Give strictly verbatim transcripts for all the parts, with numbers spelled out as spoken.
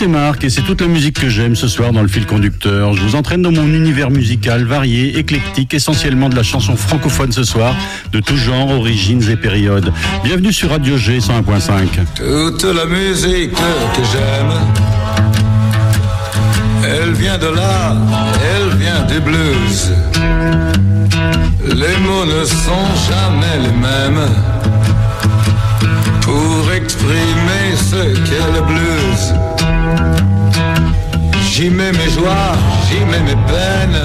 c'est Marc et c'est toute la musique que j'aime ce soir dans le fil conducteur. Je vous entraîne dans mon univers musical varié, éclectique, essentiellement de la chanson francophone ce soir, de tout genre, origines et périodes. Bienvenue sur Radio G cent un point cinq. Toute la musique que j'aime, elle vient de là, elle vient des blues. Les mots ne sont jamais les mêmes pour exprimer ce qu'est le blues. J'y mets mes joies, j'y mets mes peines,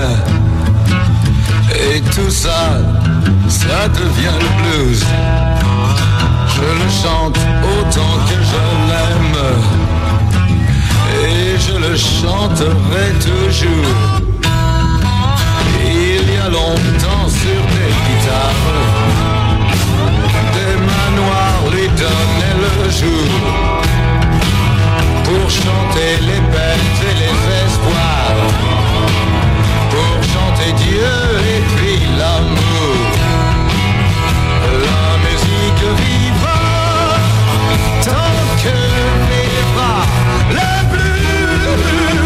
et tout ça, ça devient le blues. Je le chante autant que je l'aime, et je le chanterai toujours. Il y a longtemps sur des guitares, des manoirs lui donnaient le jour pour chanter les peines et les espoirs, pour chanter Dieu et puis l'amour. La musique vivra tant que vivra le blues.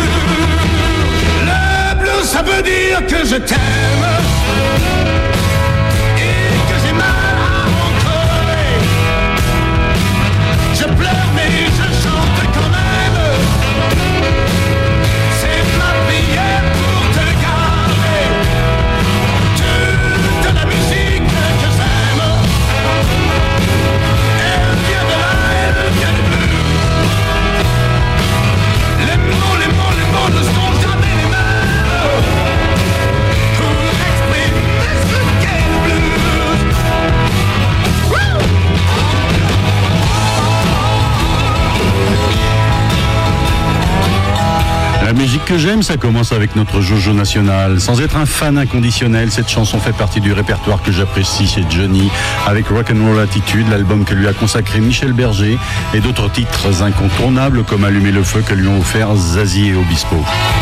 Le blues, ça veut dire que je t'aime et que j'ai mal à en crever. Je pleure mais je chante quand même. C'est ma prière pour te garder. Toute la musique que j'aime, elle vient de là, elle vient du blues. Les mots, les mots, les mots ne sont jamais les mêmes pour exprimer ce qu'est le blues. Woo! La musique que j'aime, ça commence avec notre Jojo national. Sans être un fan inconditionnel, cette chanson fait partie du répertoire que j'apprécie chez Johnny, avec Rock'n'Roll Attitude, l'album que lui a consacré Michel Berger, et d'autres titres incontournables comme Allumer le feu que lui ont offert Zazie et Obispo.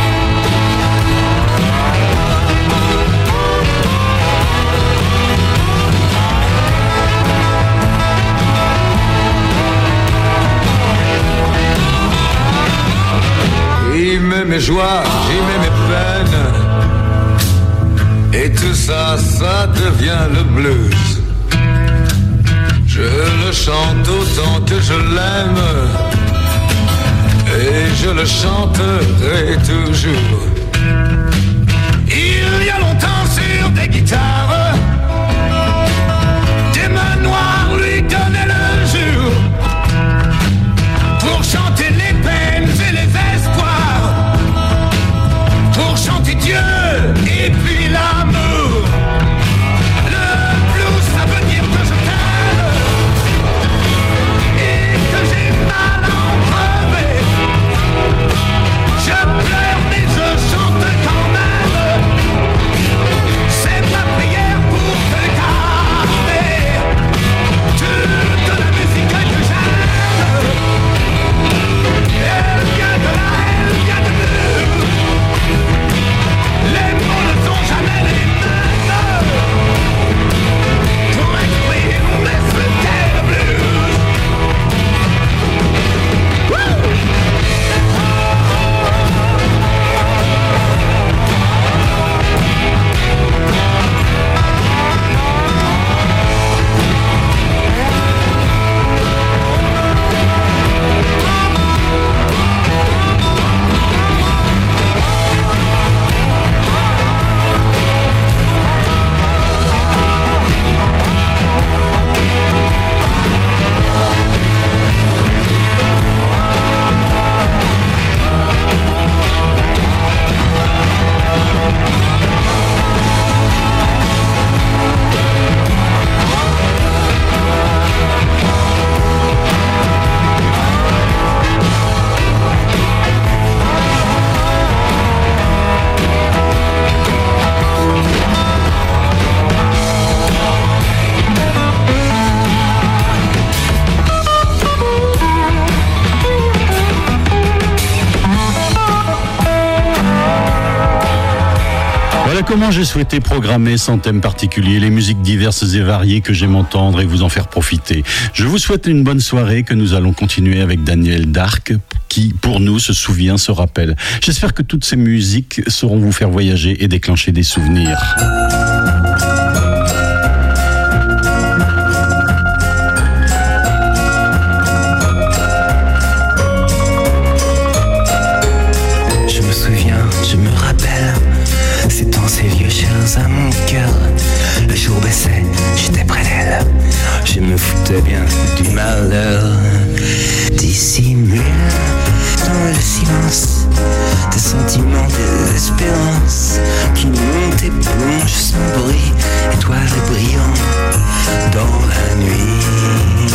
J'y mets mes joies, j'y mets mes peines, et tout ça, ça devient le blues. Je le chante autant que je l'aime, et je le chanterai toujours. Il y a longtemps sur des guitares, des mains noires lui donnaient le jour pour chanter les peines et les espoirs, pour chanter Dieu et puis l'amour. Le blues, ça veut dire que je t'aime et que j'ai mal à en crever. Je pleure mais je chante comment j'ai souhaité programmer sans thème particulier les musiques diverses et variées que j'aime entendre et vous en faire profiter. Je vous souhaite une bonne soirée que nous allons continuer avec Daniel Dark qui, pour nous, se souvient, se rappelle. J'espère que toutes ces musiques sauront vous faire voyager et déclencher des souvenirs. Ces vieux chers à mon cœur, le jour baissait, j'étais près d'elle. Je me foutais bien du malheur. Dissimule dans le silence des sentiments, des espérances qui montent et plongent sans bruit, étoiles brillantes dans la nuit.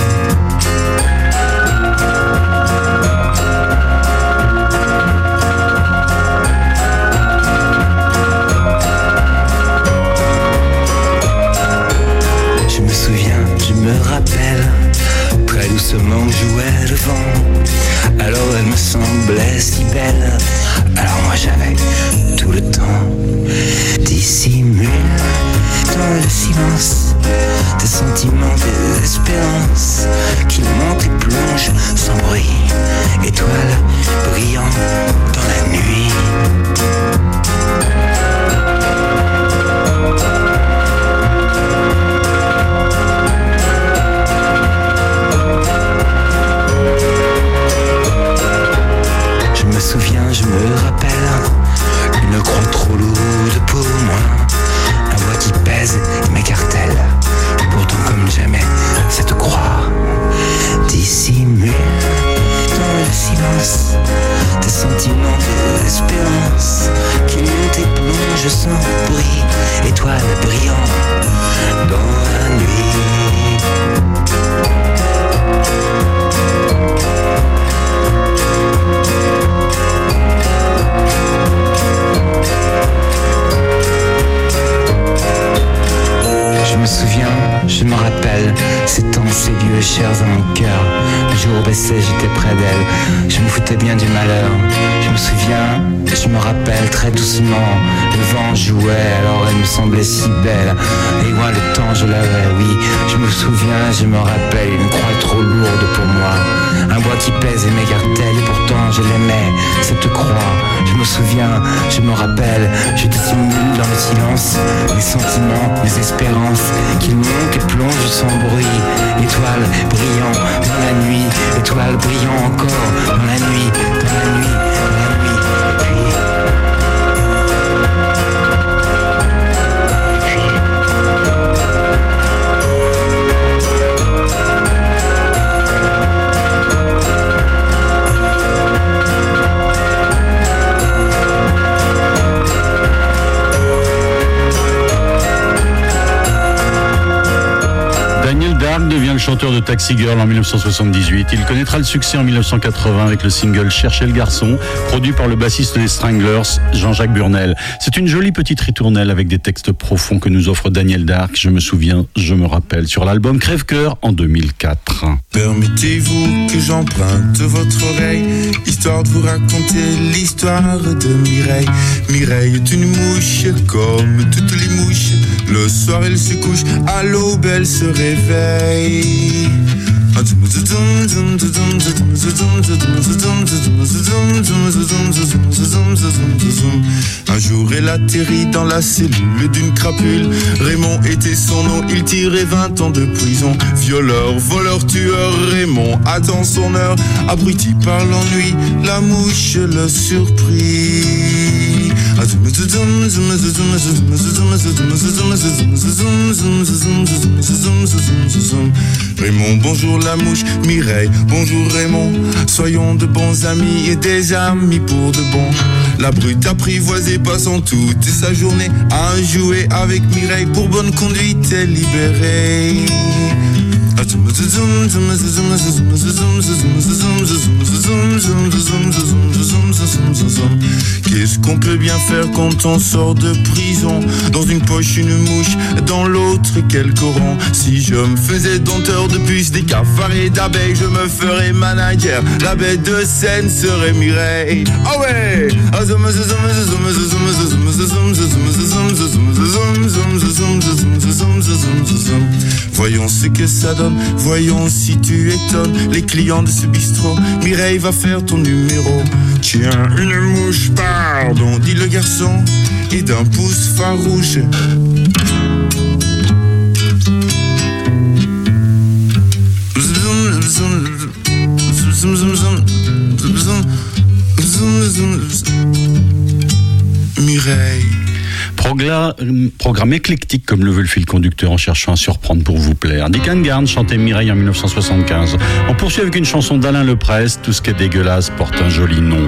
Je me rappelle, très doucement jouait le vent. Alors elle me semblait si belle. Alors moi j'avais tout le temps. Dissimule dans le silence des sentiments, des espérances qui montent et plongent sans bruit. Étoiles brillantes dans la nuit. Je me souviens, je me rappelle, une croix trop lourde pour moi, un bois qui pèse m'écartèle, pourtant comme jamais cette croix dissimule dans le silence des sentiments, des espérances qui montent et plongent sans bruit, étoiles brillantes dans la nuit. Je me souviens, je me rappelle, ces temps, ces vieux chers à mon cœur. Le jour baissait, j'étais près d'elle. Je me foutais bien du malheur. Je me souviens, je me rappelle très doucement. Le vent jouait, alors elle me semblait si belle. Et moi, le temps, je l'avais, oui. Je me souviens, je me rappelle, une croix trop lourde pour moi. Un bois qui pèse et m'écartèle, et pourtant je l'aimais, cette croix. Je me souviens, je me rappelle, je dissimule dans le silence les sentiments, les espérances qui montent et plongent sans bruit. Étoiles brillant dans la nuit, étoiles brillant encore dans la nuit, dans la nuit, dans la nuit. Et puis... Daniel Dark devient le chanteur de Taxi Girl en dix-neuf cent soixante-dix-huit. Il connaîtra le succès en dix-neuf cent quatre-vingts avec le single Cherchez le garçon, produit par le bassiste des Stranglers, Jean-Jacques Burnel. C'est une jolie petite ritournelle avec des textes profonds que nous offre Daniel Dark. Je me souviens, je me rappelle, sur l'album Crève-Cœur en deux mille quatre. Permettez-vous que j'emprunte votre oreille, histoire de vous raconter l'histoire de Mireille. Mireille est une mouche comme toutes les mouches. Le soir elle se couche, à l'aube elle se réveille. Un jour elle atterrit dans la cellule d'une crapule. Raymond était son nom, il tirait vingt ans de prison. Violeur, voleur, tueur, Raymond attend son heure. Abruti par l'ennui, la mouche le surprit. Raymond, bonjour la mouche, Mireille, bonjour Raymond. Soyons de bons amis et des amis pour de bon. La brute apprivoisée passant toute sa journée à jouer avec Mireille. Pour bonne conduite est libérée. Qu'est-ce qu'on peut bien faire quand on sort de prison? Dans une poche une mouche, dans l'autre quelques ronds. Si je me faisais dompteur de puces, des cafards et d'abeilles, je me ferais manager. La bête de scène serait Mireille. Ah ouais. Voyons ce que ça donne, voyons si tu étonnes les clients de ce bistrot. Mireille va faire ton numéro. Tiens, une mouche, pardon, dit le garçon, et d'un pouce farouche. Mireille. Progla, programme éclectique comme le veut le fil conducteur en cherchant à surprendre pour vous plaire. Dick and Garn chantait Mireille en dix-neuf cent soixante-quinze. On poursuit avec une chanson d'Alain Leprest, Tout ce qui est dégueulasse porte un joli nom.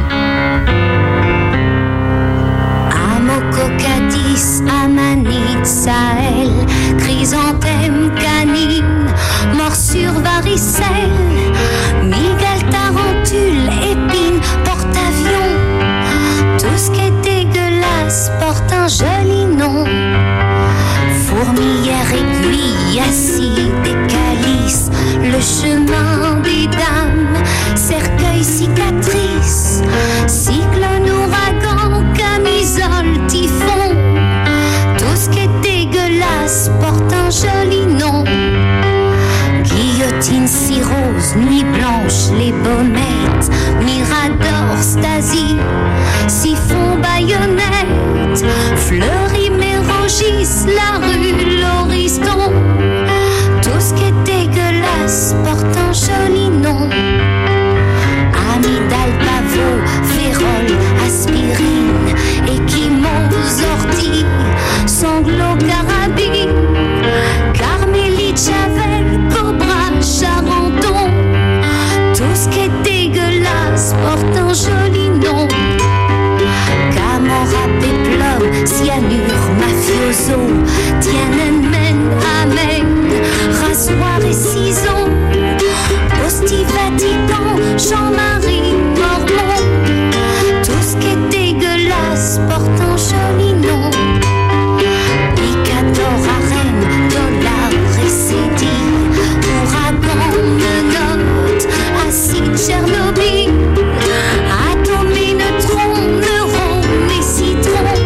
Amococadis, amanite, Sahel, chrysanthème, canine, morsure, varicelle, miguel, tarentule, épine, porte-avions. Tout ce qui est dégueulasse porte un joli nom. Fourmilière, aiguille, acide et calice, le chemin des dames, cercueil, cicatrice, cyclone, ouragan, camisole, typhon. Tout ce qui est dégueulasse porte un joli nom. Guillotine, cirrhose, nuit blanche, les baumettes, mirador, Stasi, siphon, baïonnette, fleury, mérogis, la rue, l'horizon. Tout ce qui est dégueulasse porte un joli nom. Amygdale, pavot, férole, aspirine, échymose, ortie, sanglot, carabine, carmélite, javel, cobra, charenton. Tout ce qui est dégueulasse porte un joli nom. Camorra, péplum, cyanure, mafioso, Tiananmen, amen, rasoir et ciseaux, hostie, Vatican, Jean-Marie, Mormon. Tout ce qui est dégueulasse porte un joli nom. Picador, arène, dollar et cédille, ouragan, menottes, acide, Tchernobyl, atomes, neutrons, neurones et citrons.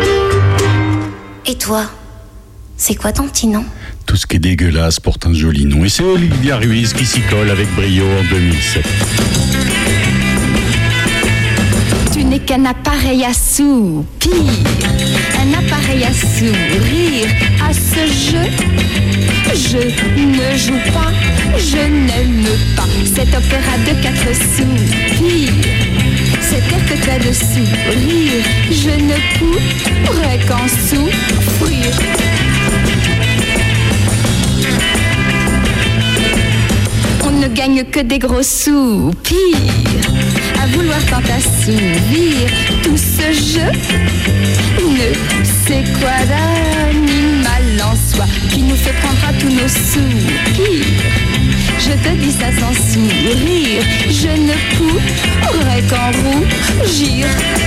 Et toi, c'est quoi ton petit nom? Tout ce qui est dégueulasse porte un joli nom. Et c'est Olivia Ruiz qui s'y colle avec brio en deux mille sept. Tu n'es qu'un appareil à soupir, un appareil à sourire. À ce jeu, je ne joue pas, je n'aime pas cet opéra de quatre soupirs. Cet air que tu as de sourire, je ne pourrais qu'en souffrir. On ne gagne que des gros soupirs à vouloir tant assouvir tout ce jeu. Ne sais quoi d'animal en soi qui nous fait prendre à tous nos soupirs. Je te dis ça sans sourire, je ne pourrais qu'en rougir.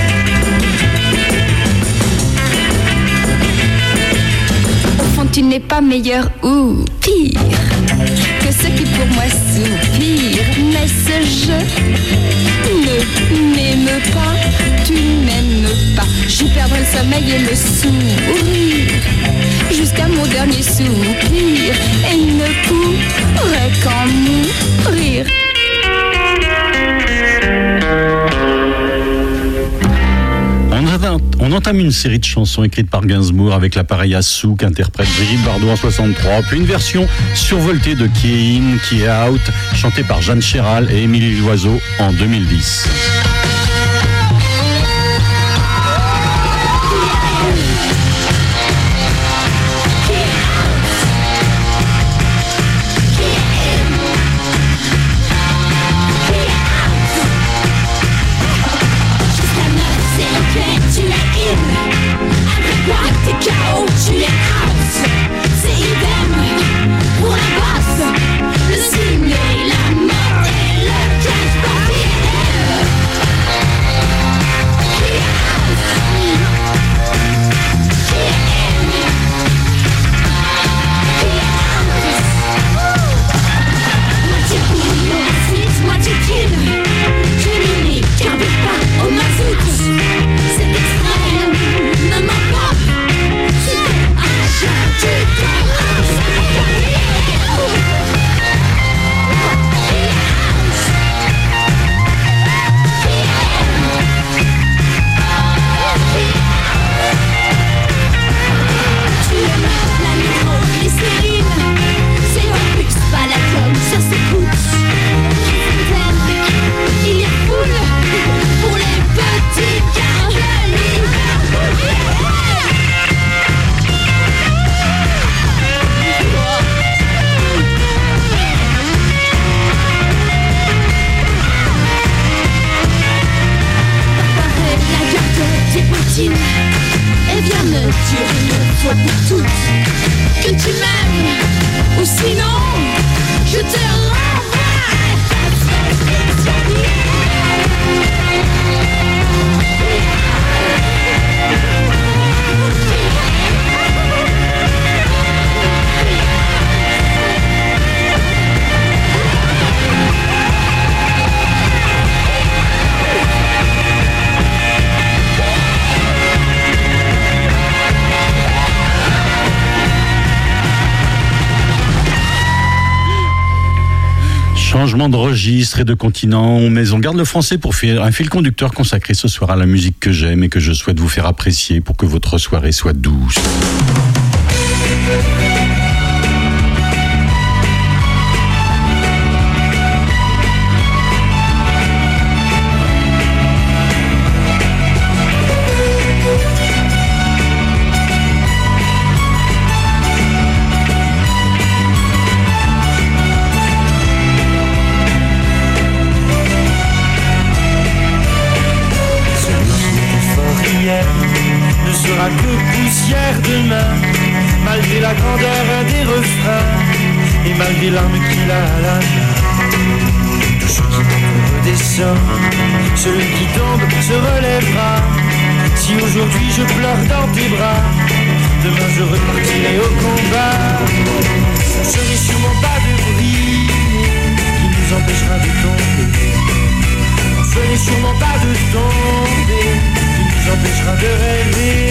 Au fond, tu n'es pas meilleur ou pire que ceux qui pour moi soupirent. Mais ce jeu ne m'aime pas, tu m'aimes pas. J'y perdrai le sommeil et le sourire jusqu'à mon dernier soupir, et il ne pourrait qu'en mourir. On entame une série de chansons écrites par Gainsbourg avec l'appareil à sous qu'interprète Brigitte Bardot en soixante-trois, puis une version survoltée de Qui est In, Qui est Out, chantée par Jeanne Chéral et Émilie Loiseau en deux mille dix. Tu es out, c'est idem pour la basse. Changement de registre et de continent, mais on garde le français pour faire un fil conducteur consacré ce soir à la musique que j'aime et que je souhaite vous faire apprécier pour que votre soirée soit douce. Malgré la grandeur des refrains et malgré l'arme qu'il a à la main, tout ce qui tombe redescend, celui qui tombe se relèvera. Si aujourd'hui je pleure dans tes bras, demain je repartirai au combat. Ce n'est sûrement pas de bruit qui nous empêchera de tomber. Ce n'est sûrement pas de tomber qui nous empêchera de rêver.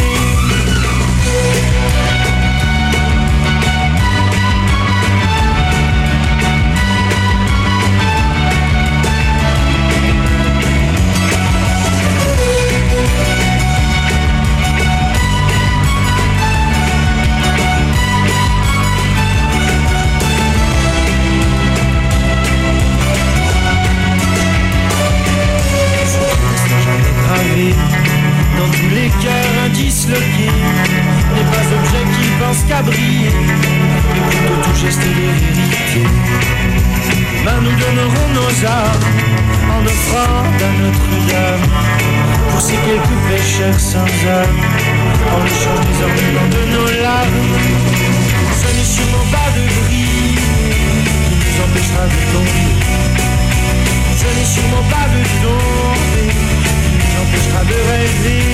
Dans tous les cœurs disloqués, n'est pas objet qui pense qu'à briller, mais plutôt tout geste de vérité. Demain nous donnerons nos armes en offrande à Notre-Dame pour ces quelques pécheurs sans âme, en l'échange des ornements de nos larmes. Ce n'est sûrement pas de bruit qui nous empêchera de tomber. Ce n'est sûrement pas de tomber qui nous empêchera de rêver.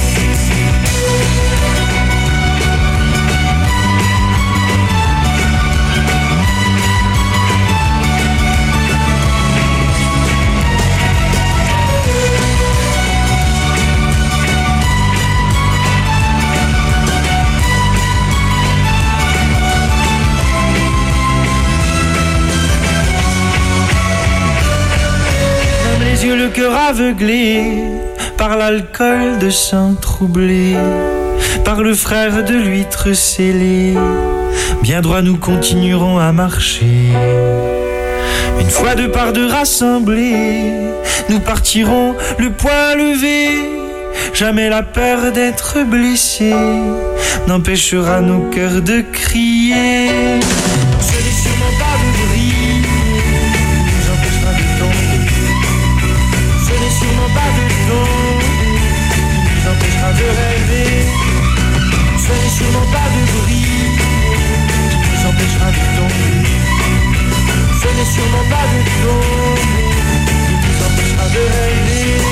Le cœur aveuglé par l'alcool de sang troublé, par le frère de l'huître scellé, bien droit nous continuerons à marcher. Une fois de part de rassemblés, nous partirons le poing levé. Jamais la peur d'être blessé n'empêchera nos cœurs de crier. Ce n'est sûrement pas de bruit qui nous empêchera de tomber. Ce n'est sûrement pas de tomber qui nous empêchera de rêver. Ce n'est sûrement pas de bruit qui nous empêchera de tomber. Ce n'est sûrement pas de tomber qui nous empêchera de rêver.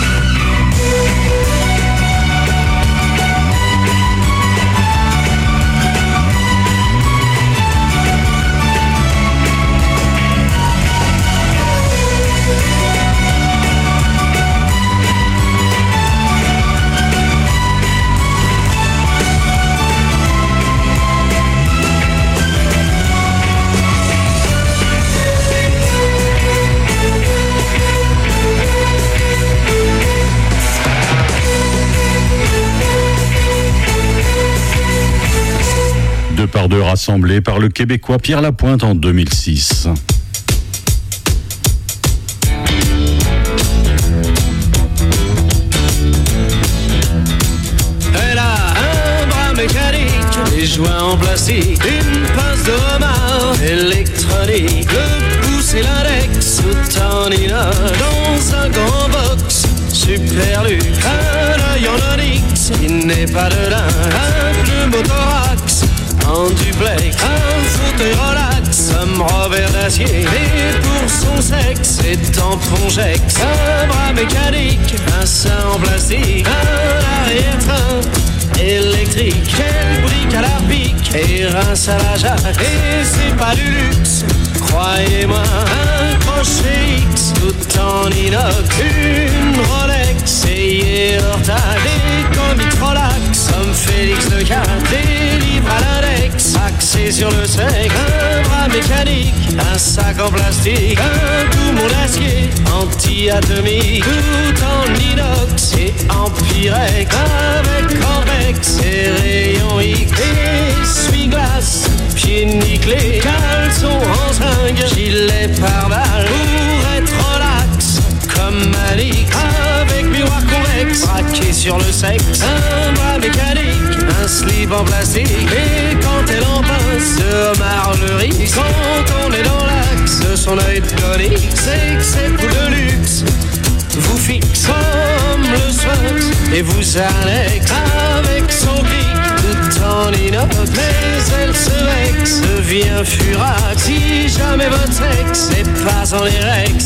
Deux par deux rassemblés par le Québécois Pierre Lapointe en deux mille six. Elle a un bras mécanique, des joints en plastique, une pince de homard électronique, le pouce et l'index tout en inox, dans un grand box super luxe, un œil en onyx, il n'est pas de lin, un pneumothorax en duplex, un fauteuil relax, un revers d'acier, et pour son sexe, et tampon Jex, un bras mécanique, un sein en plastique, un arrière-train électrique, quelle brique à la pique, et rince à la jatte, et c'est pas du luxe, croyez-moi, un crochet X, tout en inox, une Rolex, et hors taxe, des comics relax, comme Félix Leclerc, des livres à l'index, axé sur le sexe, un bras bras mécanique, un sac en plastique, un poumon d'acier, anti-atomique, tout en inox et en pyrex, avec convex et rayons X, essuie-glace, pieds nickelés, caleçon en zinc, gilet pare-balles, pour être relax, comme Malik, avec miroir convexe, braqué sur le sexe, un bras mécanique, un slip en plastique, et quand elle en pince, se marre le risque, quand on est dans l'axe, son œil tonique, c'est que c'est pour de luxe, vous fixe comme le sphinx, et vous annexe avec son clic, tout en inox, mais elle se vexe, devient furax, si jamais votre sexe n'est pas en érex.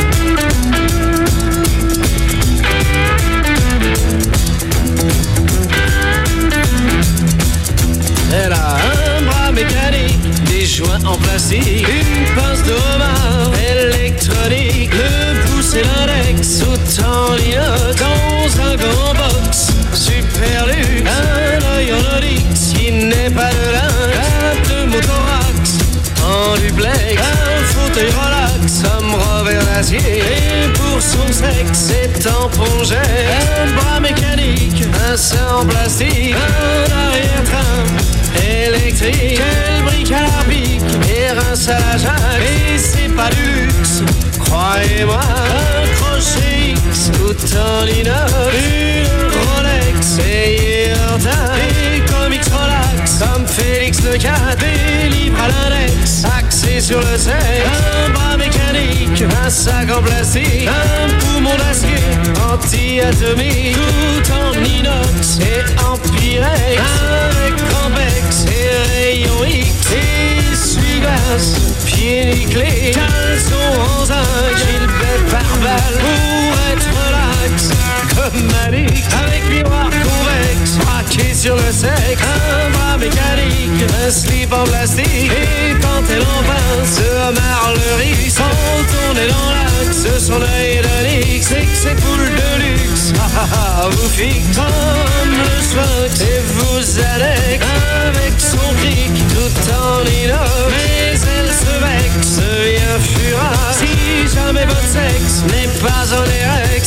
Elle a un bras mécanique, des joints en plastique, une pince de homard électronique, le pouce et l'index, tout en inox, dans un gant box, super luxe, un œil en onyx, qui n'est pas de lynx, un pneumothorax, en duplex, un fauteuil relax, homme revers d'acier, et pour son sexe, c'est tampon jet, un bras mécanique, un sein en plastique, un arrière-train électrique, quel brique à la pique, et rince à la jaque, et c'est pas du luxe, croyez-moi, un crochet X, tout en inox, une Rolex, et Yerta, et comics relax, comme Félix le cat, et libre à l'index, axé sur le sexe, un bras mécanique, un sac en plastique, un poumon d'acier, anti-atomique, tout en inox, et en pyrex, avec convex, et rayons X, essuie-glace, pieds nickelés, caleçon en zinc, gilet pare-balles, pour être relax, comme Malik, avec miroir convexe, braqué sur le sexe, un bras mécanique, un slip en plastique, et quand elle en pince, se marre le risque, quand on est dans l'axe, son œil d'onyx, c'est que c'est poule de luxe, ah ah ah, vous fixe comme le sphinx, et vous annexe, avec son clic, tout en inox, mais elle se vexe, devient furax, si jamais votre sexe n'est pas en érex.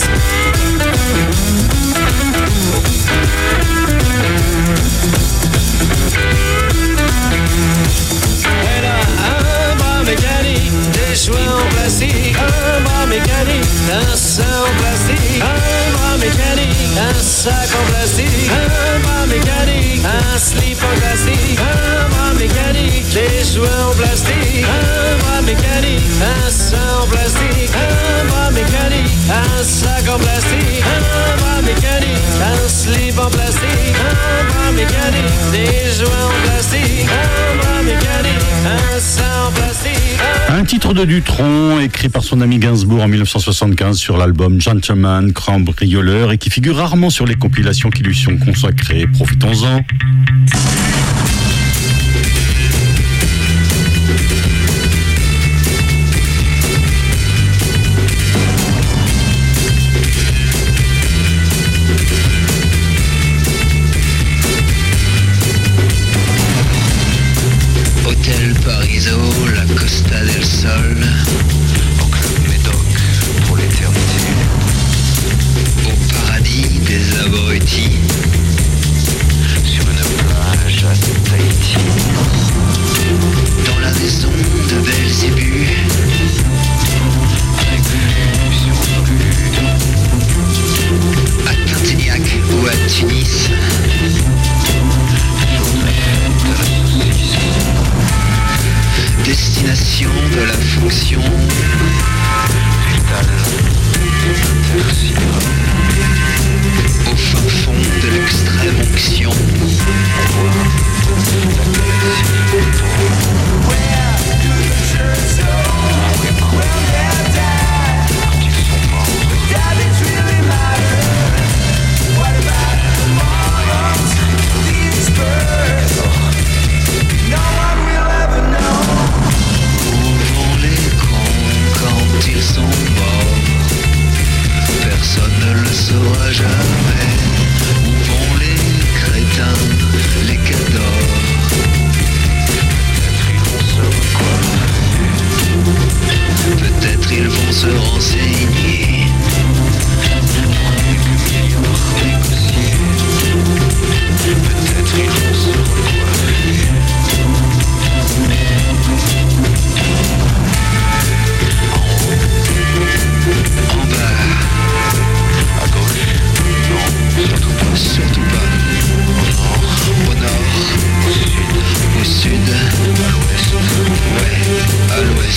Elle a un bras mécanique, des joints en plastique, un bras mécanique, un sein en plastique, un bras mécanique, un sac en plastique, un bras mécanique, un slip en plastique, un bras mécanique, des joints en plastique, un bras mécanique, un sein en plastique, un bras mécanique, un sac en plastique, un bras mécanique, un slip en plastique, un bras mécanique, des joints en plastique, un bras mécanique, un sein en plastique. Un titre de Dutronc, écrit par son ami Gainsbourg en dix-neuf cent soixante-quinze sur l'album Gentleman Cambrioleur, et qui figure rarement sur les compilations qui lui sont consacrées. Profitons-en. Hôtel Pariso, la Costa del Sol, au club Médoc pour l'éternité, au paradis des abrutis, sur une plage à Tahiti, dans la maison de Belzébuth, avec vue sur rue, à Tintignac ou à Tunis, destination de la fonction, cristal, intercibre, au fin fond de l'extrême onction, ils sont morts, personne ne le saura jamais. Où vont les crétins, les cadors? peut-être ils vont se recoller.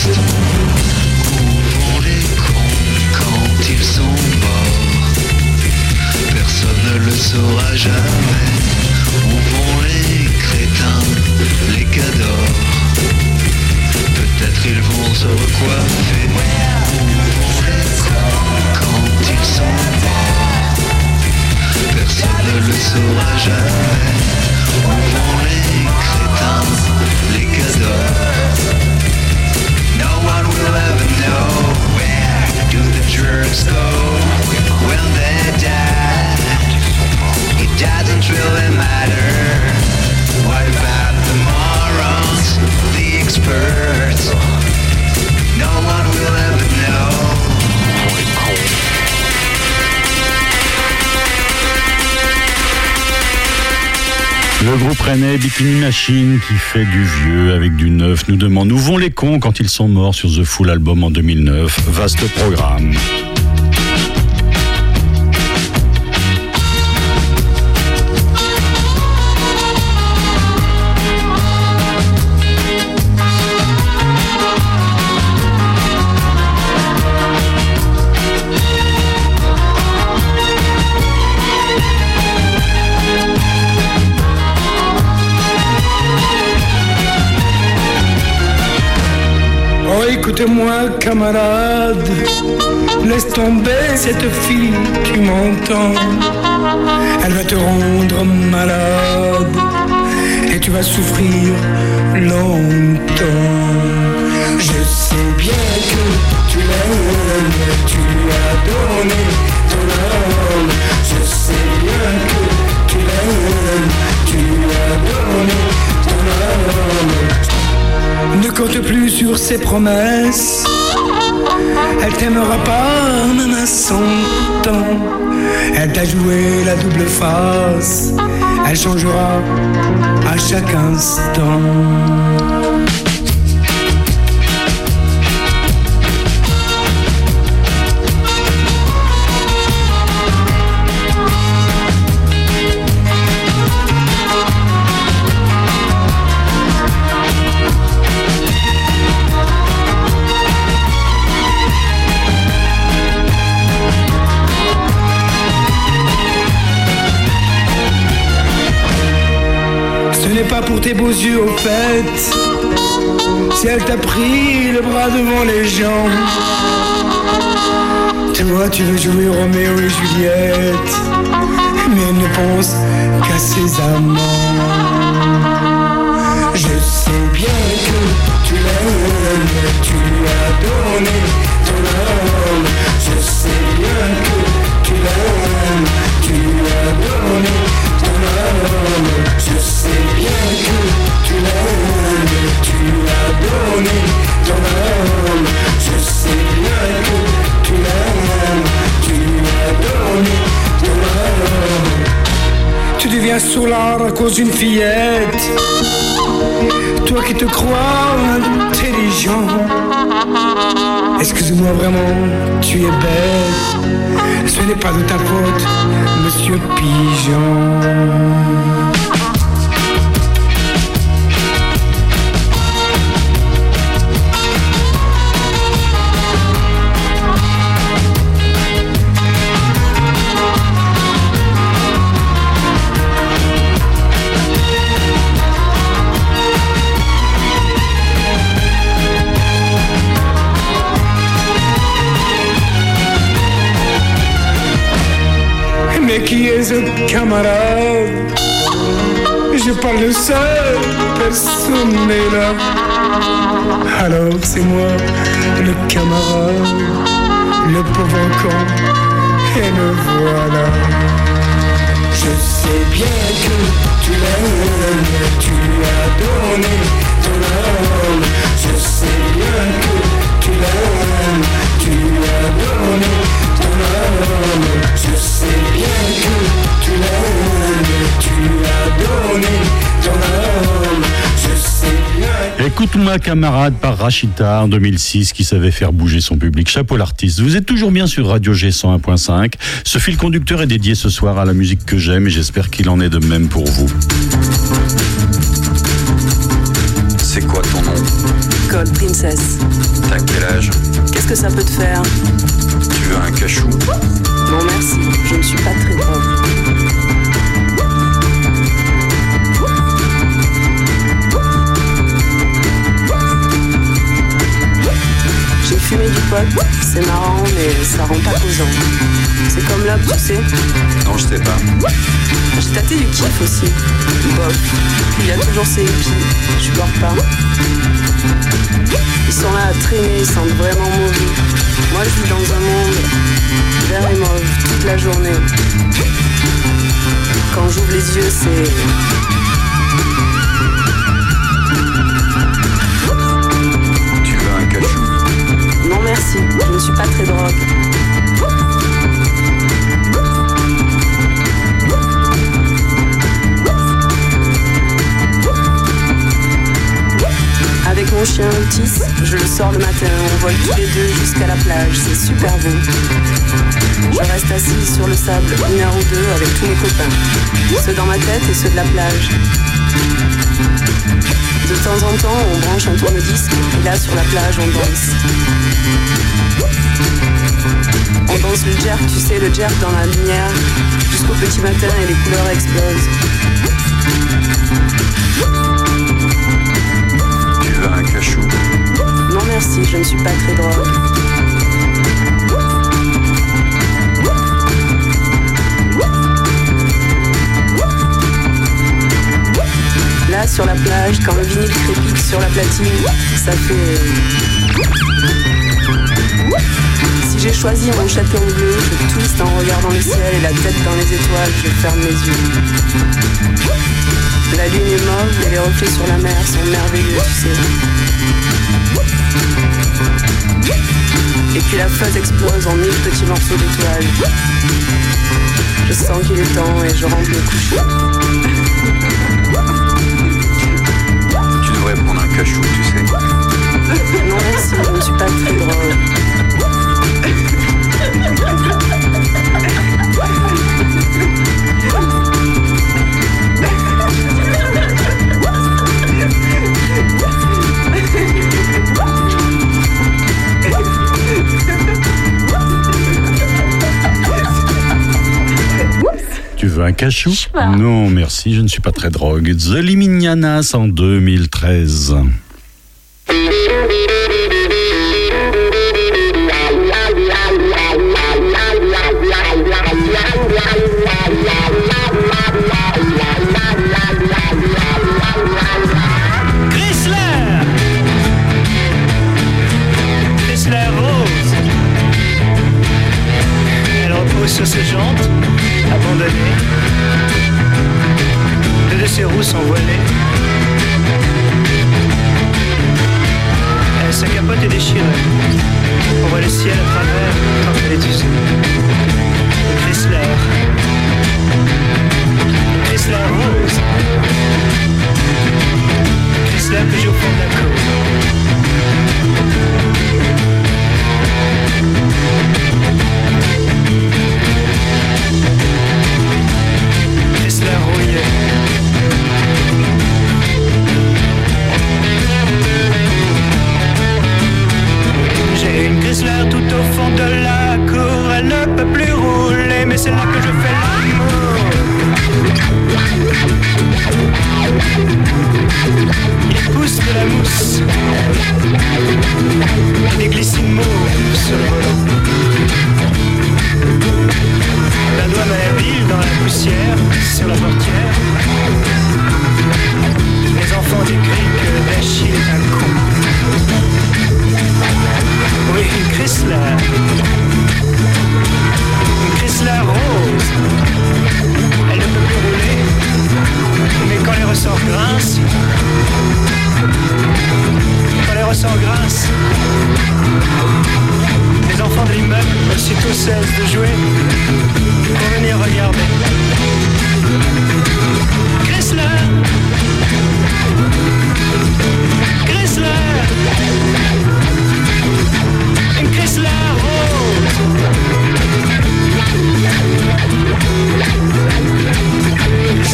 vont les cons quand ils sont morts? Personne ne le saura jamais. Où vont les crétins, les cadors? Peut-être ils vont se recoiffer. Où vont les cons quand ils sont morts? Personne ne le saura jamais. Où vont les crétins, les cadors? No one will ever know. Where do the jerks go when they die? It doesn't really matter. What about the morons, the experts? No one will ever know. Le groupe rennais Bikini Machine qui fait du vieux avec du neuf nous demande où vont les cons quand ils sont morts sur The Fool album en deux mille neuf. Vaste programme. Écoute-moi camarade, laisse tomber cette fille, tu m'entends? Elle va te rendre malade et tu vas souffrir longtemps. Je sais bien que tu l'aimes, tu lui as donné ton âme. Je sais bien que tu l'aimes, tu lui as donné ton âme. Ne compte plus sur ses promesses. Elle t'aimera pas même à son temps. Elle t'a joué la double face. Elle changera à chaque instant. Pas pour tes beaux yeux au fait. Si elle t'a pris le bras devant les gens, toi tu veux jouer Roméo et Juliette, mais elle ne pense qu'à ses amants. Je sais bien que tu l'aimes, tu lui as donné ton âme. Je sais bien que tu l'aimes, tu lui as donné ton âme. Je sais bien que tu l'aimes, tu lui as donné ton âme. Je sais bien que tu l'aimes, tu lui as donné ton âme. Tu deviens sourd à cause d'une fillette, toi qui te crois intelligent. Excuse-moi vraiment, tu es bête. Ce n'est pas de ta faute, monsieur Pigeon. Mais qui est ce camarade? Je parle de seul, personne n'est là. Alors c'est moi, le camarade, le pauvre con, et le voilà. Je sais bien que tu l'aimes, tu lui as donné ton âme. Je sais bien que tu l'aimes, tu lui as donné ton âme. Je sais bien que tu l'aimes, tu lui as donné ton âme. Je sais bien. Écoute-moi camarade par Rachita en deux mille six qui savait faire bouger son public. Chapeau l'artiste. Vous êtes toujours bien sur Radio G cent un point cinq. Ce fil conducteur est dédié ce soir à la musique que j'aime et j'espère qu'il en est de même pour vous. C'est quoi ton nom? Cold Princess. T'as quel âge? Qu'est-ce que ça peut te faire? Tu veux un cachou? Non merci, je ne suis pas très drogue. J'ai fumé du pot, c'est marrant mais ça rend pas causant. C'est comme l'op, tu sais? Non, je sais pas. J'ai tâté du kiff aussi. Bof. Il y a toujours ces hippies. Je supporte pas. Ils sont là à traîner, ils sentent vraiment mauvais. Moi je vis dans un monde vert et mauve toute la journée. Quand j'ouvre les yeux, c'est... Tu veux un cachou? Non merci, je ne suis pas très drogue. Avec mon chien Otis, je le sors le matin, on vole tous les deux jusqu'à la plage, c'est super beau. Je reste assise sur le sable une heure ou deux avec tous mes copains, ceux dans ma tête et ceux de la plage. De temps en temps, on branche un tourne-disque et là sur la plage, on danse. On danse le jerk, tu sais, le jerk dans la lumière, jusqu'au petit matin et les couleurs explosent. Tu veux un cachou? Non merci, je ne suis pas très drogue. Là, sur la plage, quand le vinyle crépite sur la platine, ça fait... Si j'ai choisi mon chaperon bleu, je twiste en regardant le ciel et la tête dans les étoiles, je ferme mes yeux. La lune est mauve et les reflets sur la mer sont merveilleux, tu sais. Et puis la fuzz explose en mille petits morceaux d'étoiles. Je sens qu'il est temps et je rentre me coucher. Tu devrais prendre un cachou, tu sais. Non merci, je ne suis pas très drôle. Tu veux un cachou? Non, merci, je ne suis pas très drogue. The Liminianas en deux mille treize. Chrysler Chrysler Rose. Elle repose sur ses jantes abandonnées. Deux de ses roues sont voilées. Elle, sa capote est déchirée. On voit le ciel à travers quand elle est usée. Chrysler Chrysler Rose. Chrysler que j'ai au fond de la cour. Chrysler rouillé. J'ai une Chrysler tout au fond de la cour. Elle ne peut plus rouler, mais c'est là que je fais l'amour. Il pousse de la mousse, des glycines sur le volant. La douane à la ville dans la poussière, sur la portière. Les enfants décrivent que d'Achille est un con. Oui, une Chrysler. Une Chrysler rose. Elle ne peut plus rouler, mais quand les ressorts grincent, quand les ressorts grincent, les enfants de l'immeuble aussitôt cessent de jouer pour venir regarder. Chrysler, Chrysler, une Chrysler rose.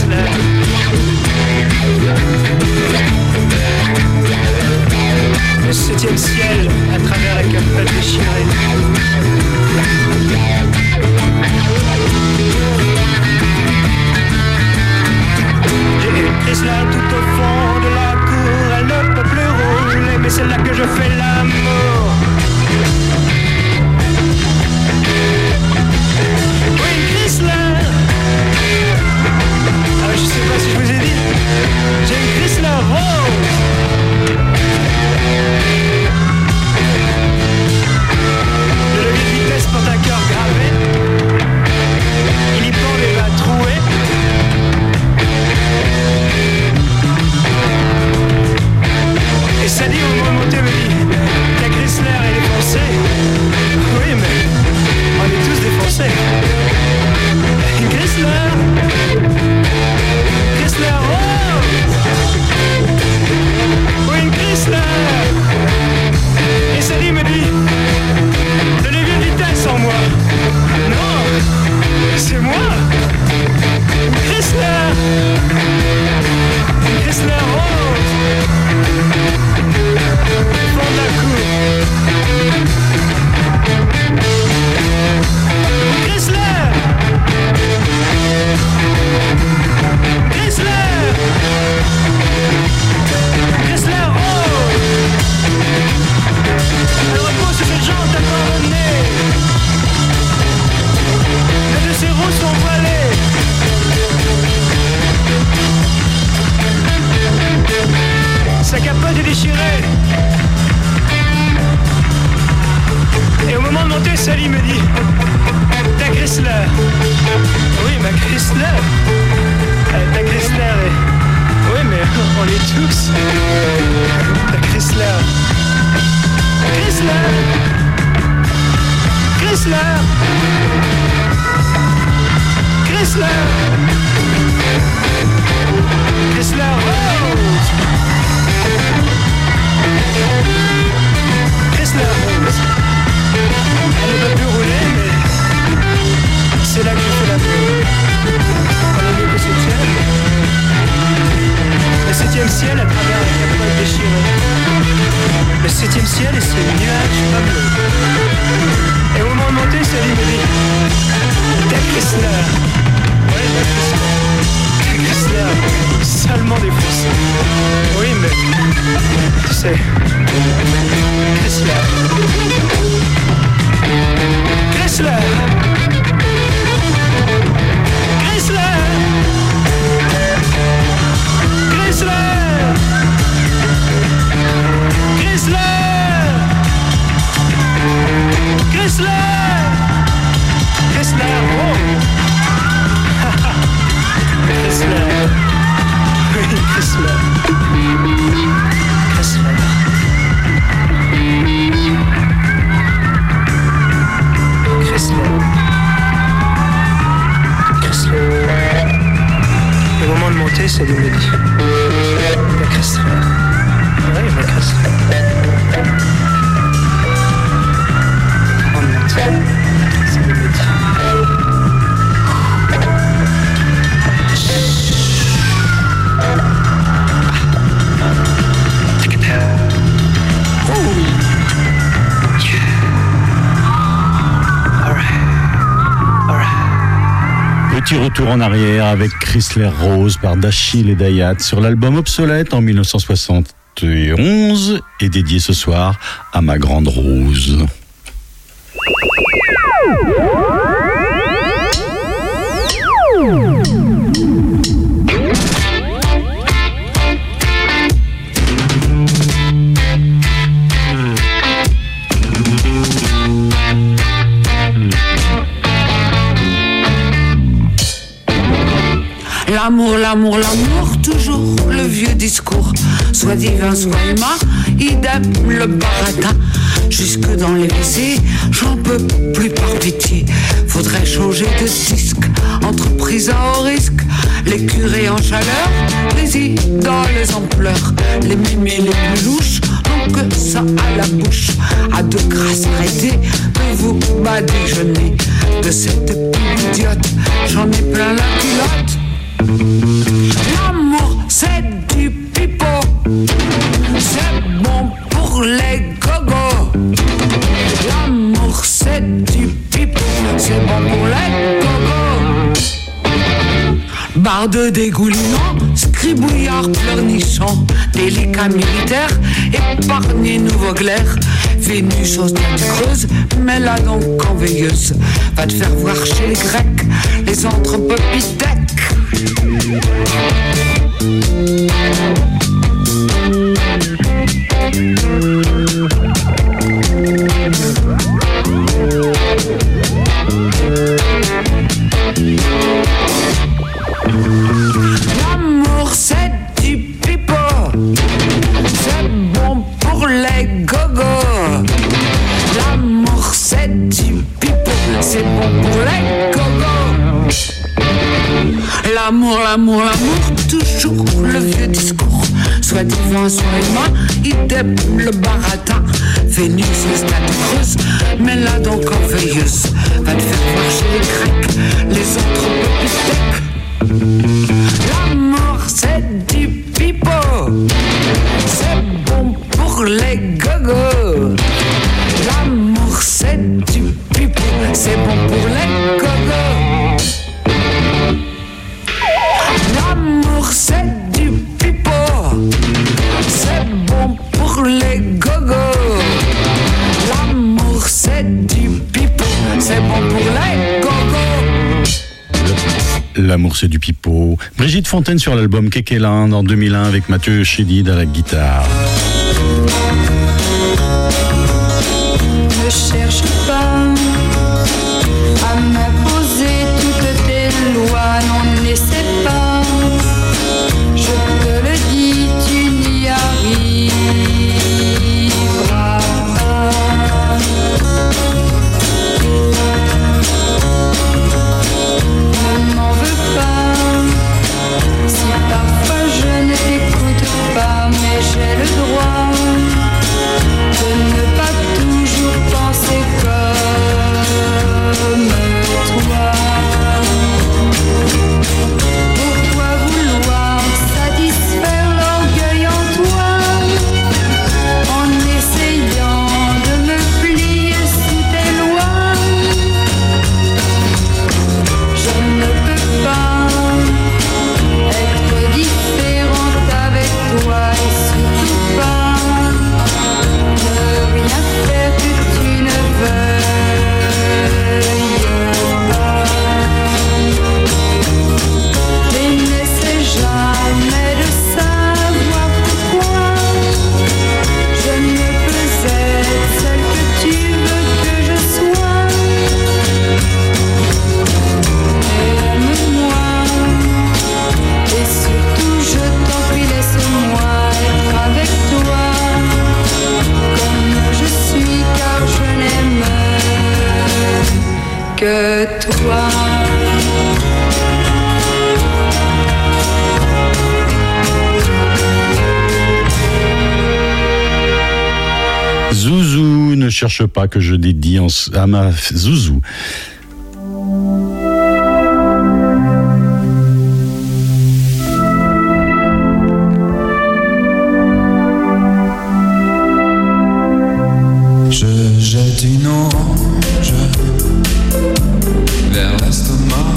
Chrysler. septième ciel à travers la capote déchirée. J'ai une Chrysler tout au fond de la cour, elle ne peut plus rouler, mais c'est là que je fais l'amour. Oui, une Chrysler. Ah, je sais pas si je vous ai dit, j'ai une Chrysler rose. Le levier de vitesse porte un cœur gravé. Il y pend des bas troués. Et ça dit au moment de monter me dit ta Chrysler elle est défoncée. Oui mais on est tous défoncés. Une Chrysler Chrysler rose. Oui une Chrysler. Et ça dit me dit le levier de vitesse en moi. Non, c'est moi. Une Chrysler. Une Chrysler rose. Fond de la cour. Une Chrysler. Chrysler. Chrysler rose. Elle repose sur cette jante abandonnée. Les deux ses roues sont voilées. Sa capote est déchirée. Et au moment de monter, Sally me dit ta Chrysler. Oui, ma Chrysler. Euh, ta Chrysler est... Oui, mais on est tous. Ta Chrysler. Chrysler. Chrysler. Chrysler. Chrysler rose. Chrysler rose. Elle ne peut plus rouler, mais c'est là que je fais la peau. On est mieux que septième. Le septième ciel à travers la capote déchirée. Le septième ciel et ses nuages pas bleus. Et au moment de monter, Sally me dit ta Chrysler. Ouais, ta Chrysler. Ta Chrysler. Salement défoncé. Oui, mais tu sais, Chrysler. Chrysler. Chrysler. Chrysler. Chrysler. Chrysler. Chrysler. Oh. Chrysler. Oui, Chrysler. Chrysler. Chrysler. Chrysler. Au moment de monter, ça lui me dit la Chrysler. Oui, la Chrysler. On monte. Ça lui me dit. Petit retour en arrière avec Chrysler Rose par Dashiell et Dayat sur l'album Obsolète en mille neuf cent soixante et onze et dédié ce soir à ma grande Rose. L'amour, l'amour, l'amour, toujours le vieux discours. Soit divin, soit humain, idem le baratin. Jusque dans les W C, j'en peux plus par pitié. Faudrait changer de disque, entreprise à haut risque. Les curés en chaleur, les idoles en pleurs. Les mémés les plus louches n'ont que ça à la bouche. À de grâce arrêtez de vous badigeonner. De cette pile idiote, j'en ai plein la culotte. L'amour c'est du pipeau, c'est bon pour les gogos. L'amour c'est du pipeau, c'est bon pour les gogos. Barde dégoulinant, scribouillard pleurnichant, délicat militaire, épargné nouveau glaire. Vénus aux têtes creuses, mais là donc en veilleuse. Va te faire voir chez les Grecs, les anthropopithèques. L'amour c'est du pipeau, c'est bon pour les gogos. L'amour c'est du pipeau, c'est bon pour les gogos. L'amour, l'amour, l'amour, toujours le vieux discours. Soit divin, soit humain, idem le baratin. Vénus au stade creuse, mais là donc en veilleuse. Va te faire voir chez les Grecs, les anthropopithèques. L'amour c'est du pipeau, c'est bon pour les gogos. L'amour c'est du pipeau, c'est bon pour les gogos. L'amour c'est du pipeau, c'est bon pour les gogos. L'amour c'est du pipeau, c'est bon pour les gogos. L'amour c'est du pipeau. Brigitte Fontaine sur l'album Kekelin en deux mille un avec Mathieu Chédid à la guitare. Ne cherche pas à m'imposer toutes tes lois, non n'essaie pas. Je te le dis, tu n'y arriveras pas. Ne m'en veux pas si parfois je ne t'écoute pas, mais j'ai le droit de ne pas toujours penser comme toi. Pourquoi vouloir satisfaire l'orgueil en toi en essayant de me plier sous tes lois? Je ne peux pas être différente avec toi et surtout pas ne rien faire que tu ne veuilles pas. Et n'essaie jamais de savoir pourquoi je ne peux être celle que tu veux que je sois. Aime-moi et surtout je t'en prie laisse-moi être avec toi comme je suis, car je n'aime que toi. Zouzou, ne cherche pas que je dédie en, à ma Zouzou. Je jette une orange vers l'estomac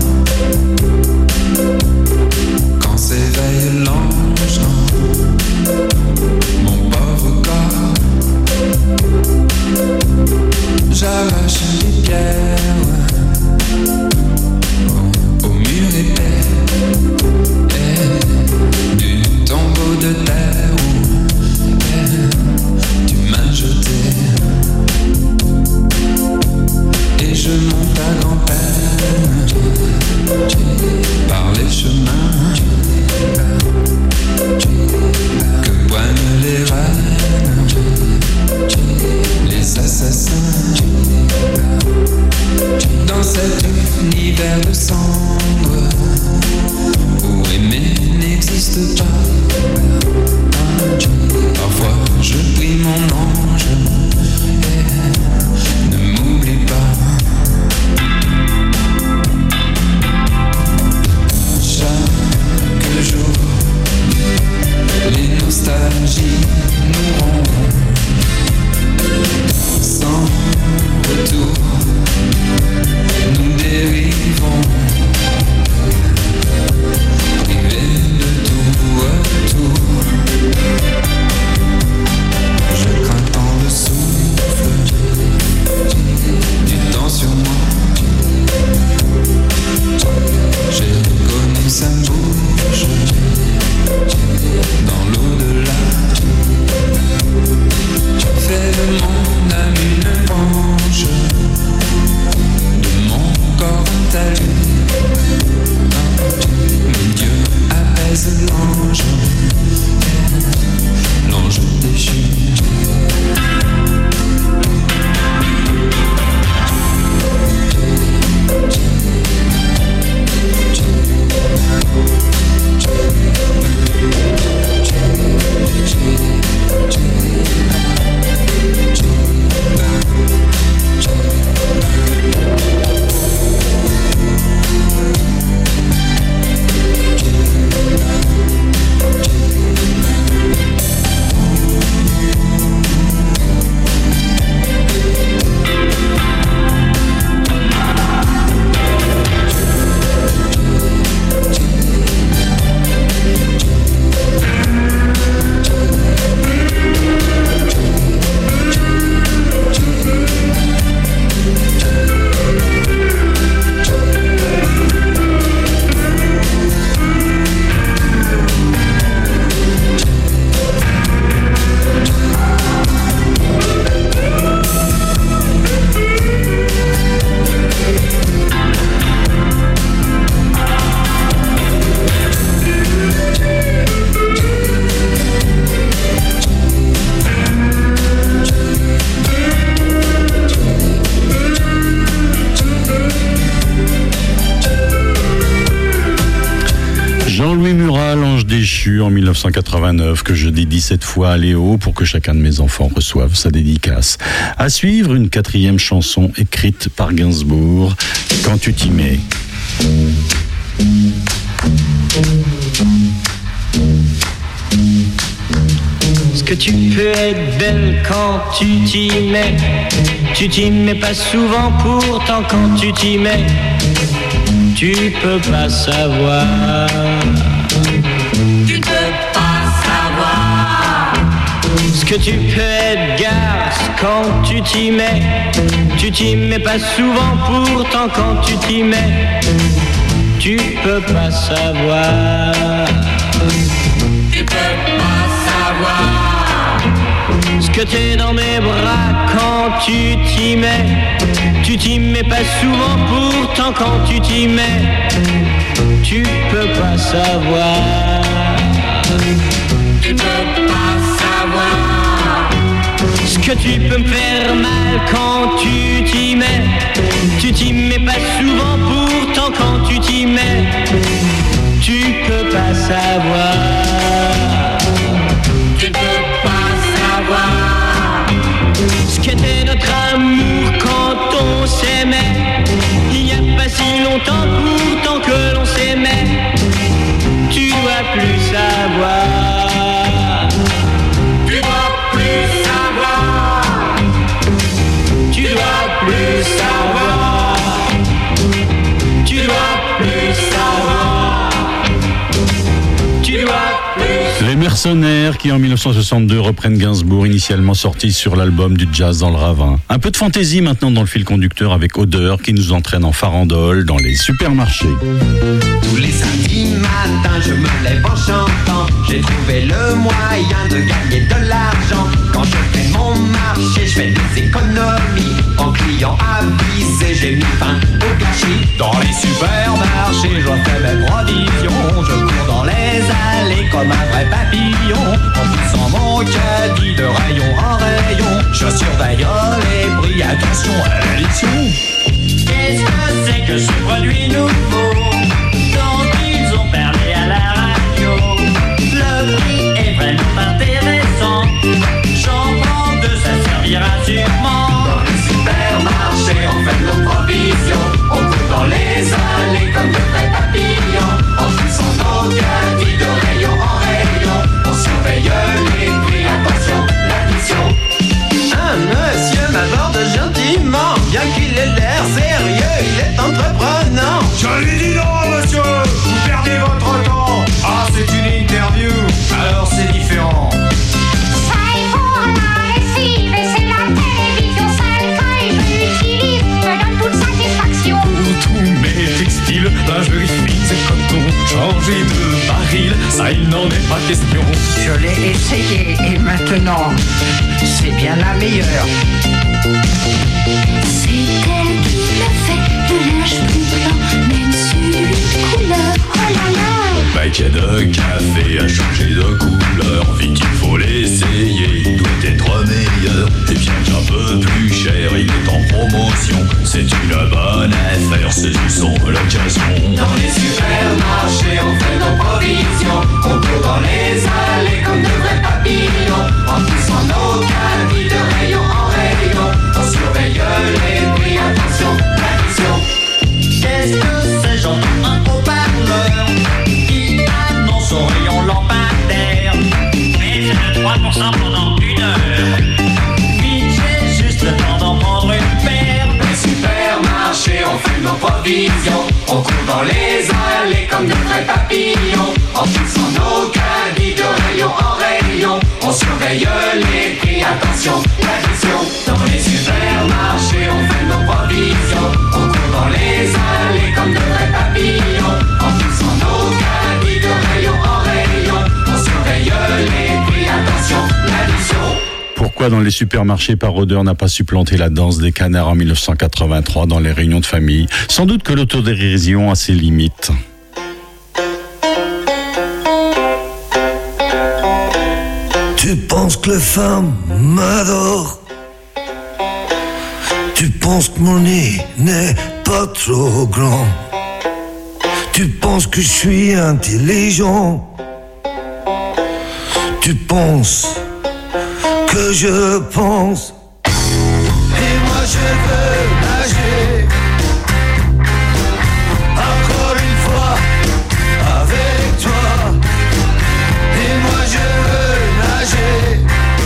quand s'éveille l'ange dans mon pauvre corps. J'arrache les pierres Péchu en dix-neuf cent quatre-vingt-neuf que je dédie cette fois à Léo pour que chacun de mes enfants reçoive sa dédicace. À suivre, une quatrième chanson écrite par Gainsbourg, Quand tu t'y mets. Est-ce que tu peux être belle quand tu t'y mets? Tu t'y mets pas souvent, pourtant quand tu t'y mets, tu peux pas savoir. Tu peux pas savoir. Est-ce que tu peux être garce quand tu t'y mets? Tu t'y mets pas souvent, pourtant quand tu t'y mets, tu peux pas savoir. Tu peux pas savoir. Est-ce que t'es dans mes bras quand tu t'y mets? Tu t'y mets pas souvent, pourtant quand tu t'y mets, tu peux pas savoir. Tu peux pas savoir. Est-ce que tu peux me faire mal quand tu t'y mets? Tu t'y mets pas souvent, pourtant quand tu t'y mets, tu peux pas savoir. Tu peux pas savoir. Ce qu'était notre amour quand on s'aimait, il n'y a pas si longtemps, pourtant que l'on s'aimait, tu dois plus savoir. Tu dois plus savoir. Tu dois plus savoir. Tu dois plus savoir. Tu dois plus. Les Mercenaires qui en dix-neuf cent soixante-deux reprennent Gainsbourg, initialement sorti sur l'album du Jazz dans le ravin. Un peu de fantaisie maintenant dans le fil conducteur avec Odeur qui nous entraîne en farandole dans les supermarchés. Tous les samedis matins je me lève en chantant. J'ai trouvé le moyen de gagner de l'argent. Quand je fais mon marché, je fais des économies. En client avisé, j'ai mis fin au gâchis. Dans les supermarchés, je refais mes provisions. Je cours dans les allées comme un vrai papillon. En poussant mon caddie de rayon en rayon, je surveille les prix, attention à l'addition. Qu'est-ce que c'est que ce produit nouveau dont ils ont parlé à la radio? Le prix est vraiment intéressant. J'en prends deux, ça servira sûrement. Dans les supermarchés, on fait nos provisions. On court dans les allées comme de vrais papillons. En poussant nos caddies de rayon en rayon, on surveille les prix, attention, l'addition. Un monsieur m'aborde gentiment, bien qu'il ait l'air sérieux, il est entreprenant. Je lui dis non, monsieur, vous perdez votre temps. Ah, c'est une interview, alors c'est différent. Ça est pour la lessive et c'est la télévision cinq K et je l'utilise, me donne toute satisfaction. Pour tous mes textiles, lingerie fine et coton, changer de baril, ça il n'en est pas question. Je l'ai essayé et maintenant, c'est bien la meilleure. C'est elle qui me fait le linge plus blanc, même celui de couleur. Oh là là. Le paquet de café a changé de couleur. Vite, il faut l'essayer, il doit être meilleur. Et bien qu'un peu plus cher, il est en promotion. C'est une bonne affaire, saisissons l'occasion. Dans les supermarchés, on fait nos provisions. On court dans les allées comme de vrais papillons. En poussant nos caddies de rayon en rayon, on surveille les prix, attention, l'addition. Qu'est-ce que c'est? J'entends un haut-parleur qui annonce au rayon lampadaire. Mais c'est de trois pour cent pendant une heure. Vite, j'ai juste le temps d'en prendre une paire. Les supermarchés, on fait nos provisions. On court dans les allées comme de vrais papillons. En poussant nos caddies de rayon en rayon, on surveille les prix, attention, l'addition. Dans les supermarchés, on fait nos provisions. On court dans les allées comme de vrais papillons. En poussant nos caddies de rayon en rayon, on surveille les prix, attention, l'addition. Pourquoi dans les supermarchés par Odeur n'a pas supplanté la danse des canards en dix-neuf cent quatre-vingt-trois dans les réunions de famille? Sans doute que l'autodérision a ses limites. Tu penses que les femmes m'adorent? Tu penses que mon nez n'est pas trop grand? Tu penses que je suis intelligent? Tu penses que je pense, et moi je veux nager encore une fois avec toi, et moi je veux nager.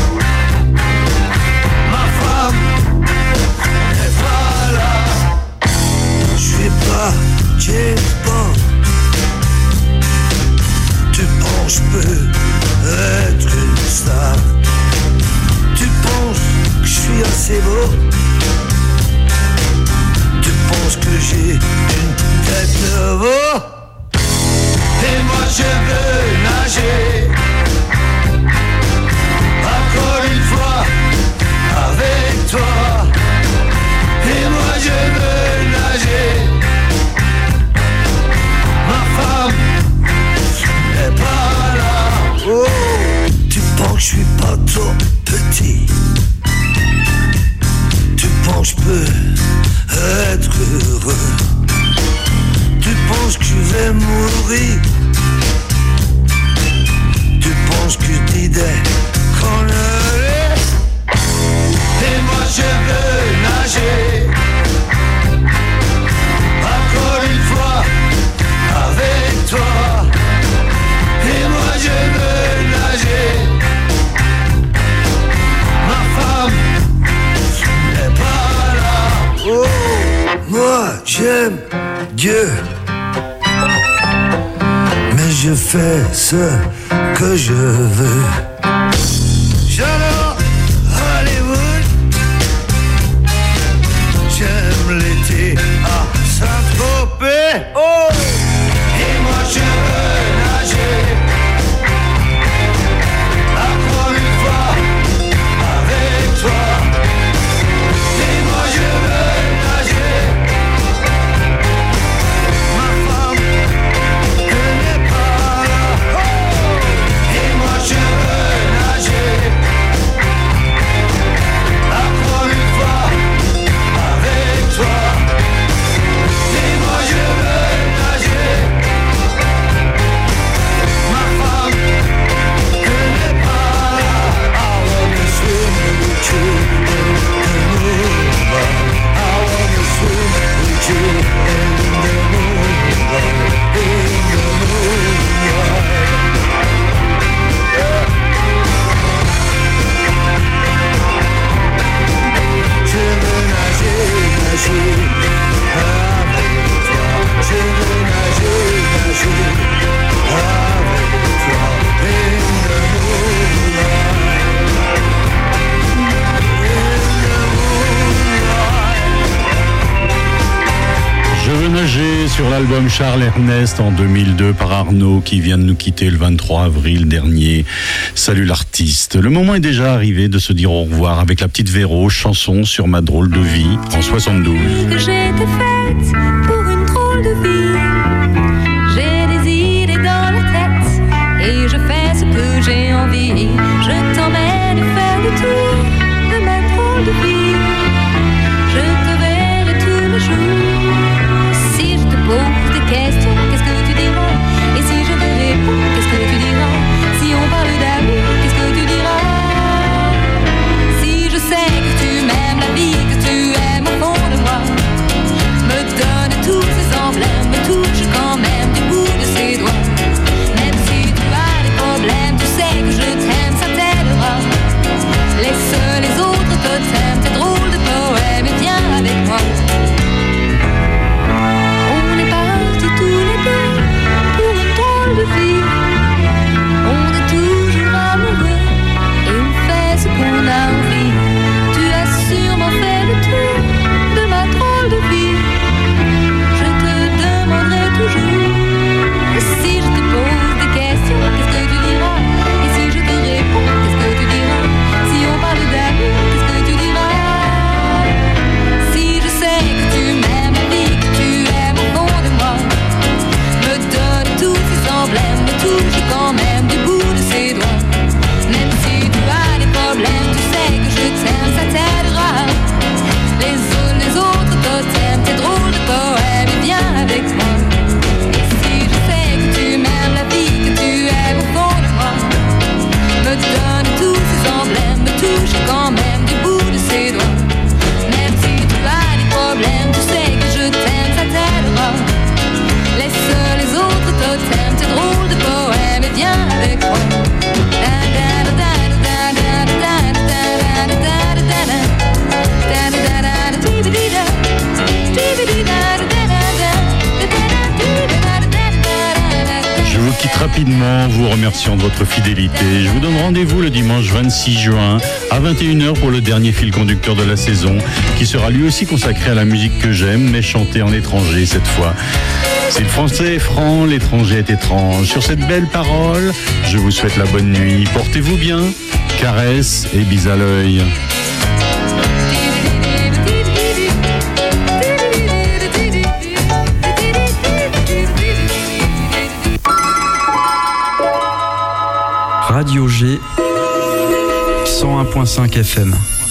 Ma femme n'est pas là. Je suis pas James Bond. Tu penses je peux être une star? Tu penses que je suis assez beau? Tu penses que j'ai une tête de veau? Et moi je veux nager encore une fois avec toi. Et moi je veux nager. Ma femme n'est pas là. Oh, tu penses que je suis pas trop petit? Tu penses que je peux être heureux? Tu penses que je vais mourir? Tu penses que je dis des conneries? Et moi je veux nager encore une fois avec toi. Et moi je veux nager. Ma femme n'est pas là. Oh, moi j'aime Dieu, mais je fais ce que je veux. J'adore Hollywood, j'aime l'été à Saint-Tropez. Oh, et moi je veux nager encore une fois avec toi. Et moi je veux nager. Ma femme n'est pas là. Oh, et moi je veux nager encore une fois avec toi. Et moi je veux nager. Ma femme n'est pas là. I wanna swim with you in the moonlight. I wanna swim with you in the moonlight. In the moonlight. Yeah. Je veux nager, nager avec toi. Je veux nager, nager avec toi. In the moonlight. Je veux nager sur l'album Charles Ernest en deux mille deux par Arnaud qui vient de nous quitter le vingt-trois avril dernier. Salut l'artiste. Le moment est déjà arrivé de se dire au revoir avec la petite Véro, chanson sur ma drôle de vie en soixante-douze. Que j'étais faite pour une drôle de vie. J'ai des idées dans la tête et je fais ce que j'ai envie. Je t'emmène faire le tour de ma drôle de vie. Je te verrai tous les jours. Si je te pose des questions, qu'est-ce que tu diras? Et si je te réponds, qu'est-ce que tu diras? Si on parle d'amour, qu'est-ce que tu diras? Si je sais que tu m'aimes la vie, que tu aimes au fond de moi, me donne tous ces emblèmes, me touche quand même du bout de ses doigts. Même si tu as des problèmes, tu sais que je t'aime, ça t'aidera. Laisse les autres totems, tes remerciant de votre fidélité. Je vous donne rendez-vous le dimanche vingt-six juin à vingt et une heures pour le dernier fil conducteur de la saison, qui sera lui aussi consacré à la musique que j'aime, mais chantée en étranger cette fois. Si le français est franc, l'étranger est étrange. Sur cette belle parole, je vous souhaite la bonne nuit. Portez-vous bien, caresses et bis à l'œil. Radio G cent un virgule cinq F M.